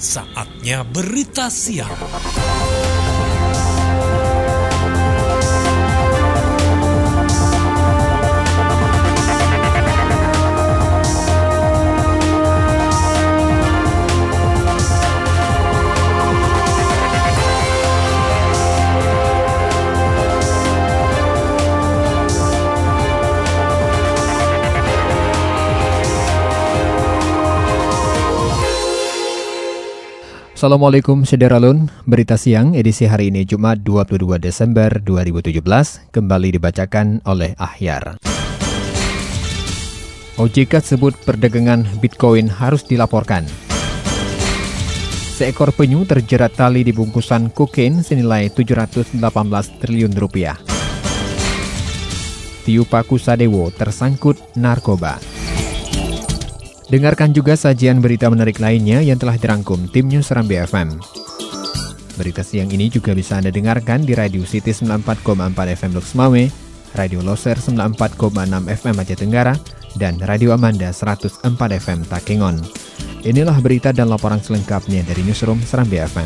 Saatnya berita siang. Assalamualaikum Sederalun, berita siang edisi hari ini Jumat 22 Desember 2017 kembali dibacakan oleh Ahyar. OJK sebut perdagangan Bitcoin harus dilaporkan. Seekor penyu terjerat tali di bungkusan kokain senilai 718 triliun rupiah. Tiu Pakusadewo tersangkut narkoba. Dengarkan juga sajian berita menarik lainnya yang telah dirangkum tim News Serambi FM. Berita siang ini juga bisa Anda dengarkan di Radio City 94,4 FM Lux Mame, Radio Loser 94,6 FM Aceh Tenggara, dan Radio Amanda 104 FM Takengon. Inilah berita dan laporan selengkapnya dari Newsroom Serambi FM.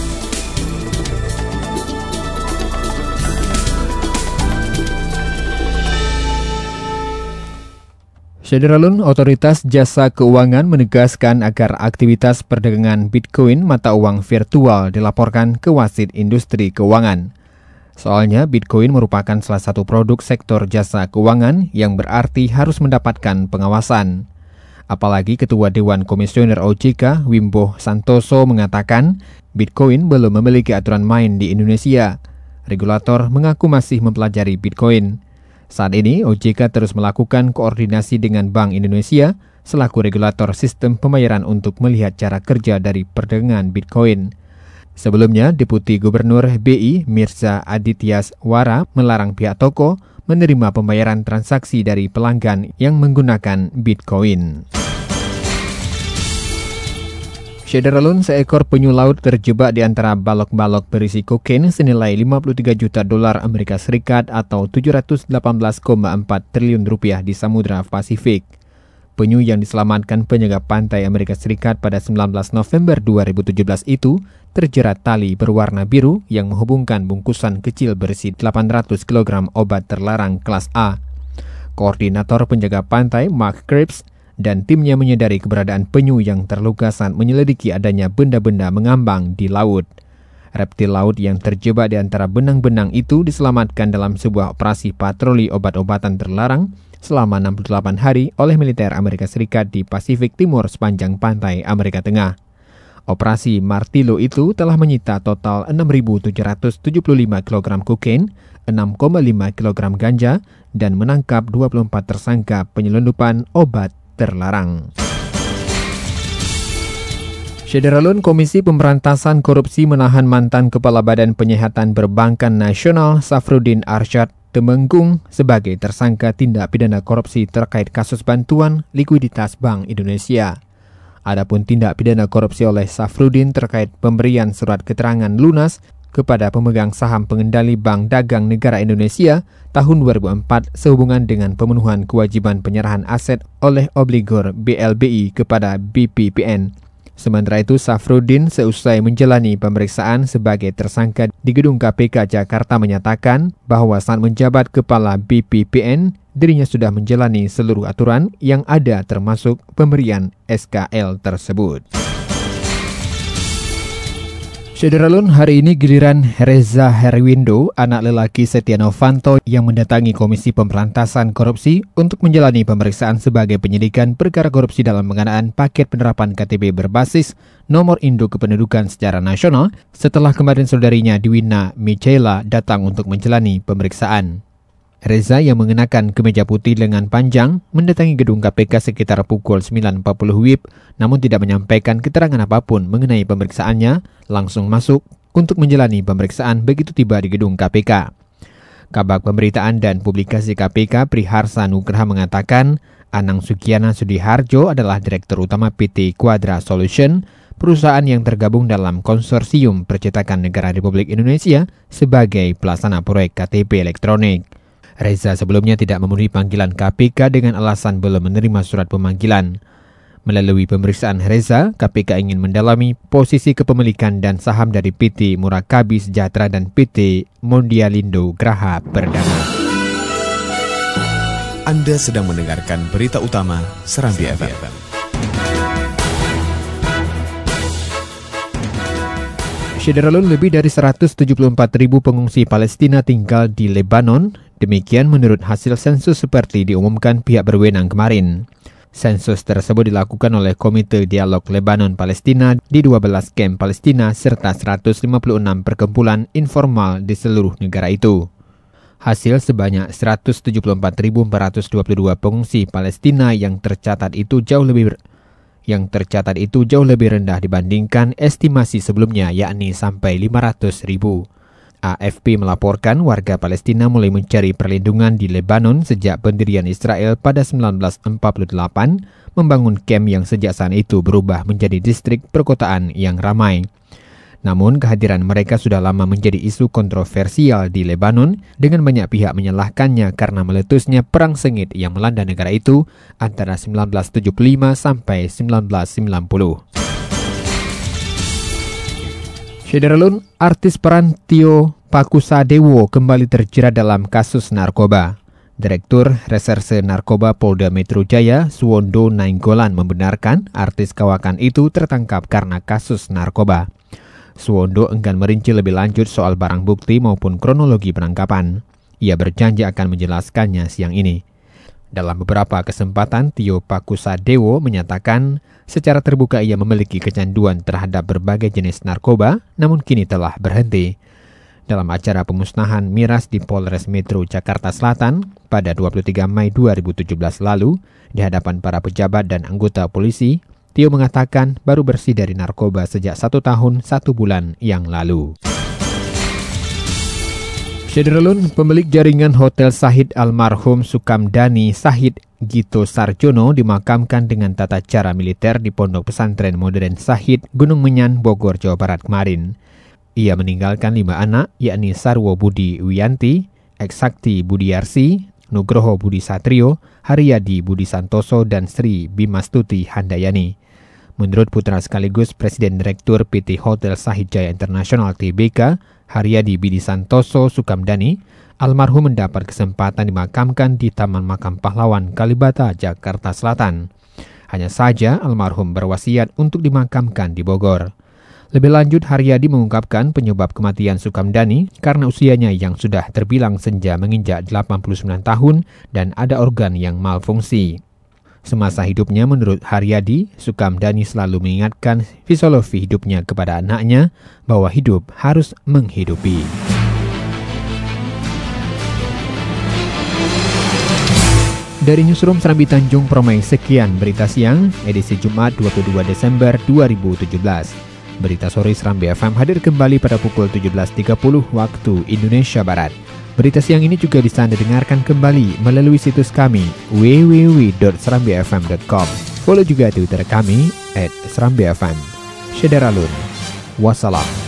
Sederalun, Otoritas Jasa Keuangan menegaskan agar aktivitas perdagangan Bitcoin mata uang virtual dilaporkan ke Wasit Industri Keuangan. Soalnya Bitcoin merupakan salah satu produk sektor jasa keuangan yang berarti harus mendapatkan pengawasan. Apalagi Ketua Dewan Komisioner OJK, Wimbo Santoso mengatakan Bitcoin belum memiliki aturan main di Indonesia. Regulator mengaku masih mempelajari Bitcoin. Saat ini, OJK terus melakukan koordinasi dengan Bank Indonesia selaku regulator sistem pembayaran untuk melihat cara kerja dari perdagangan Bitcoin. Sebelumnya, Deputi Gubernur BI Mirza Adityas Wara melarang pihak toko menerima pembayaran transaksi dari pelanggan yang menggunakan Bitcoin. Sederalun, seekor penyu laut terjebak di antara balok-balok berisi kokain senilai 53 juta dolar Amerika Serikat atau 718,4 triliun rupiah di Samudra Pasifik. Penyu yang diselamatkan penjaga pantai Amerika Serikat pada 19 November 2017 itu terjerat tali berwarna biru yang menghubungkan bungkusan kecil berisi 800 kg obat terlarang kelas A. Koordinator penjaga pantai Mark Cripps dan timnya menyadari keberadaan penyu yang terluka saat menyelidiki adanya benda-benda mengambang di laut. Reptil laut yang terjebak di antara benang-benang itu diselamatkan dalam sebuah operasi patroli obat-obatan terlarang selama 68 hari oleh militer Amerika Serikat di Pasifik Timur sepanjang pantai Amerika Tengah. Operasi Martillo itu telah menyita total 6.775 kg kokain, 6,5 kg ganja, dan menangkap 24 tersangka penyelundupan obat terlarang. Sederalun, Komisi Pemberantasan Korupsi menahan mantan Kepala Badan Penyihatan Perbankan Nasional Safruddin Arsyad Temenggung sebagai tersangka tindak pidana korupsi terkait kasus bantuan likuiditas Bank Indonesia. Adapun tindak pidana korupsi oleh Safruddin terkait pemberian surat keterangan lunas kepada pemegang saham pengendali Bank Dagang Negara Indonesia tahun 2004 sehubungan dengan pemenuhan kewajiban penyerahan aset oleh obligor BLBI kepada BPPN. Sementara itu, Safruddin seusai menjalani pemeriksaan sebagai tersangka di Gedung KPK Jakarta menyatakan bahwa saat menjabat kepala BPPN, dirinya sudah menjalani seluruh aturan yang ada termasuk pemberian SKL tersebut. Sederalun, hari ini giliran Reza Herwindo, anak lelaki Setia Novanto yang mendatangi Komisi Pemberantasan Korupsi untuk menjalani pemeriksaan sebagai penyidikan perkara korupsi dalam pengadaan paket penerapan KTP berbasis nomor induk kependudukan secara nasional setelah kemarin saudarinya Dwina Michaela datang untuk menjalani pemeriksaan. Reza yang mengenakan kemeja putih lengan panjang mendatangi gedung KPK sekitar pukul 9.40 WIB namun tidak menyampaikan keterangan apapun mengenai pemeriksaannya, langsung masuk untuk menjalani pemeriksaan begitu tiba di gedung KPK. Kabag Pemberitaan dan Publikasi KPK Priharsa Nugraha mengatakan Anang Sukiana Sudiharjo adalah Direktur Utama PT Quadra Solution, perusahaan yang tergabung dalam Konsorsium Percetakan Negara Republik Indonesia sebagai pelaksana proyek KTP elektronik. Reza sebelumnya tidak memenuhi panggilan KPK dengan alasan belum menerima surat pemanggilan. Melalui pemeriksaan Reza, KPK ingin mendalami posisi kepemilikan dan saham dari PT Murakabi Sejahtera dan PT Mondialindo Graha Perdana. Anda sedang mendengarkan berita utama Serambi FM. Syederalun, lebih dari 174.000 pengungsi Palestina tinggal di Lebanon. Demikian menurut hasil sensus seperti diumumkan pihak berwenang kemarin. Sensus tersebut dilakukan oleh Komite Dialog Lebanon-Palestina di 12 kamp Palestina serta 156 perkumpulan informal di seluruh negara itu. Hasil sebanyak 174.422 pengungsi Palestina yang tercatat itu jauh lebih rendah dibandingkan estimasi sebelumnya, yakni sampai 500.000. AFP melaporkan warga Palestina mulai mencari perlindungan di Lebanon sejak pendirian Israel pada 1948, membangun kamp yang sejak saat itu berubah menjadi distrik perkotaan yang ramai. Namun kehadiran mereka sudah lama menjadi isu kontroversial di Lebanon, dengan banyak pihak menyalahkannya karena meletusnya perang sengit yang melanda negara itu antara 1975 sampai 1990. Syederalun, artis peran Tio Pakusadewo kembali terjerat dalam kasus narkoba. Direktur Reserse Narkoba Polda Metro Jaya, Suwondo Nainggolan, membenarkan artis kawakan itu tertangkap karena kasus narkoba. Suwondo enggan merinci lebih lanjut soal barang bukti maupun kronologi penangkapan. Ia berjanji akan menjelaskannya siang ini. Dalam beberapa kesempatan, Tio Pakusadewo menyatakan secara terbuka ia memiliki kecanduan terhadap berbagai jenis narkoba, namun kini telah berhenti. Dalam acara pemusnahan miras di Polres Metro Jakarta Selatan pada 23 Mei 2017 lalu, di hadapan para pejabat dan anggota polisi, Tio mengatakan baru bersih dari narkoba sejak 1 tahun 1 bulan yang lalu. Syederalun, pemilik jaringan Hotel Sahid almarhum Sukamdani Sahid Gito Sarjono dimakamkan dengan tata cara militer di Pondok Pesantren Modern Sahid, Gunung Menyan, Bogor, Jawa Barat kemarin. Ia meninggalkan 5 anak, yakni Sarwo Budi Wiyanti, Eksakti Budiarsi, Nugroho Budi Satrio, Haryadi Budi Santoso, dan Sri Bimastuti Handayani. Menurut putra sekaligus Presiden Direktur PT Hotel Sahid Jaya Internasional Tbk, Haryadi Budi Santoso Sukamdani, almarhum mendapat kesempatan dimakamkan di Taman Makam Pahlawan Kalibata, Jakarta Selatan. Hanya saja almarhum berwasiat untuk dimakamkan di Bogor. Lebih lanjut, Haryadi mengungkapkan penyebab kematian Sukamdani karena usianya yang sudah terbilang senja menginjak 89 tahun dan ada organ yang malfungsi. Semasa hidupnya, menurut Haryadi, Sukamdani selalu mengingatkan filosofi hidupnya kepada anaknya bahwa hidup harus menghidupi. Dari Newsroom Serambi Tanjung Permai, sekian berita siang edisi Jumat 22 Desember 2017. Berita sore Serambi FM hadir kembali pada pukul 17.30 waktu Indonesia Barat. Berita siang ini juga bisa Anda dengarkan kembali melalui situs kami www.serambifm.com. Follow juga Twitter kami @serambifm. Syederalun. Wassalam.